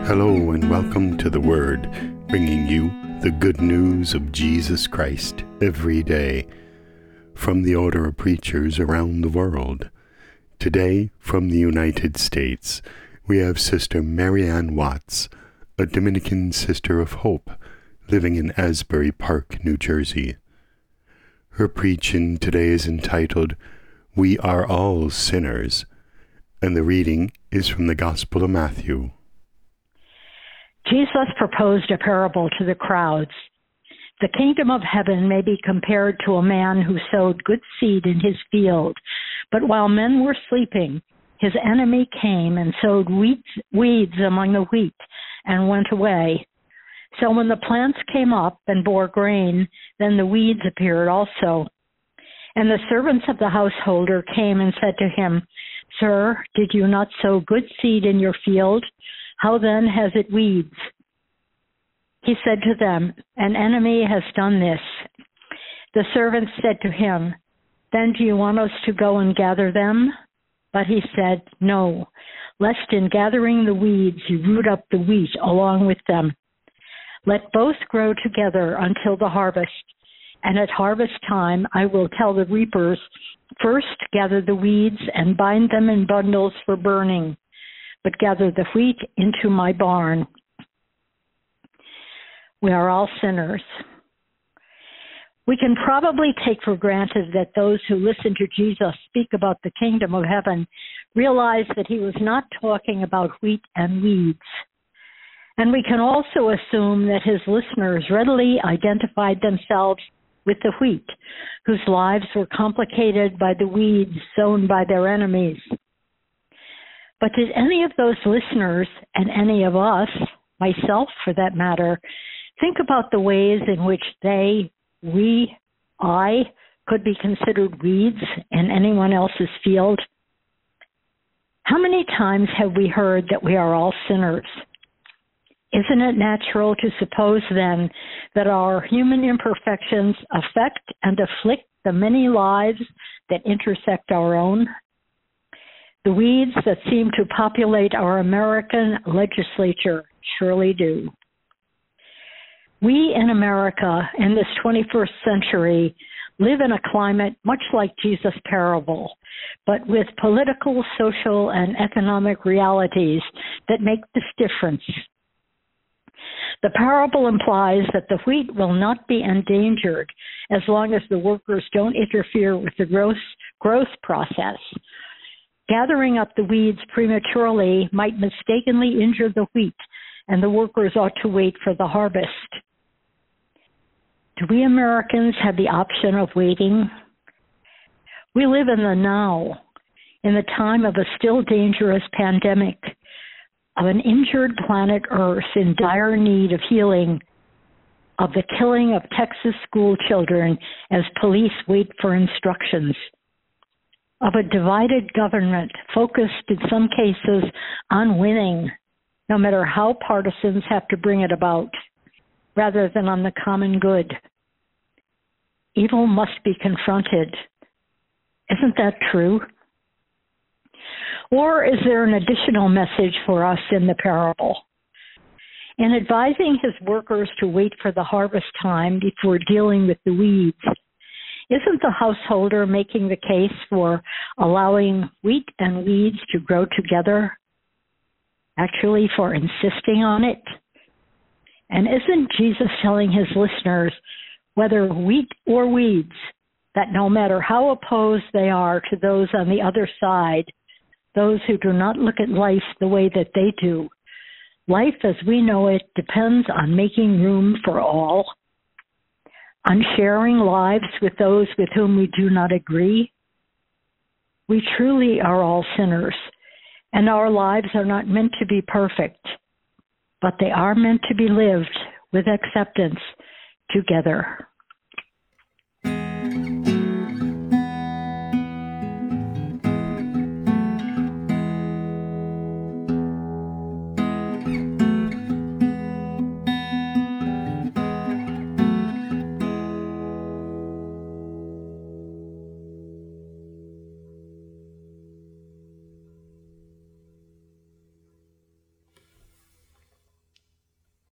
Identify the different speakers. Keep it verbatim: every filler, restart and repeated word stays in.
Speaker 1: Hello and welcome to The Word, bringing you the good news of Jesus Christ every day from the Order of Preachers around the world. Today, from the United States, we have Sister Marianne Watts, a Dominican Sister of Hope, living in Asbury Park, New Jersey. Her preaching today is entitled, We Are All Sinners, and the reading is from the Gospel of Matthew.
Speaker 2: Jesus proposed a parable to the crowds. The kingdom of heaven may be compared to a man who sowed good seed in his field, but while men were sleeping, his enemy came and sowed weeds, weeds among the wheat and went away. So when the plants came up and bore grain, then the weeds appeared also. And the servants of the householder came and said to him, Sir, did you not sow good seed in your field? How then has it weeds? He said to them, An enemy has done this. The servants said to him, Then do you want us to go and gather them? But he said, No, lest in gathering the weeds you root up the wheat along with them. Let both grow together until the harvest. And at harvest time I will tell the reapers, First gather the weeds and bind them in bundles for burning, but gather the wheat into my barn. We are all sinners. We can probably take for granted that those who listen to Jesus speak about the kingdom of heaven realize that he was not talking about wheat and weeds. And we can also assume that his listeners readily identified themselves with the wheat, whose lives were complicated by the weeds sown by their enemies. But did any of those listeners, and any of us, myself for that matter, think about the ways in which they, we, I, could be considered weeds in anyone else's field? How many times have we heard that we are all sinners? Isn't it natural to suppose then that our human imperfections affect and afflict the many lives that intersect our own? The weeds that seem to populate our American legislature surely do. We in America in this twenty-first century live in a climate much like Jesus' parable, but with political, social, and economic realities that make this difference. The parable implies that the wheat will not be endangered as long as the workers don't interfere with the growth, growth process. Gathering up the weeds prematurely might mistakenly injure the wheat, and the workers ought to wait for the harvest. Do we Americans have the option of waiting? We live in the now, in the time of a still dangerous pandemic, of an injured planet Earth in dire need of healing, of the killing of Texas school children as police wait for instructions, of a divided government focused in some cases on winning, no matter how partisans have to bring it about, rather than on the common good. Evil must be confronted. Isn't that true? Or is there an additional message for us in the parable? In advising his workers to wait for the harvest time before dealing with the weeds, isn't the householder making the case for allowing wheat and weeds to grow together? Actually, for insisting on it? And isn't Jesus telling his listeners, whether wheat or weeds, that no matter how opposed they are to those on the other side, those who do not look at life the way that they do, life as we know it depends on making room for all, on sharing lives with those with whom we do not agree? We truly are all sinners, and our lives are not meant to be perfect, but they are meant to be lived with acceptance together.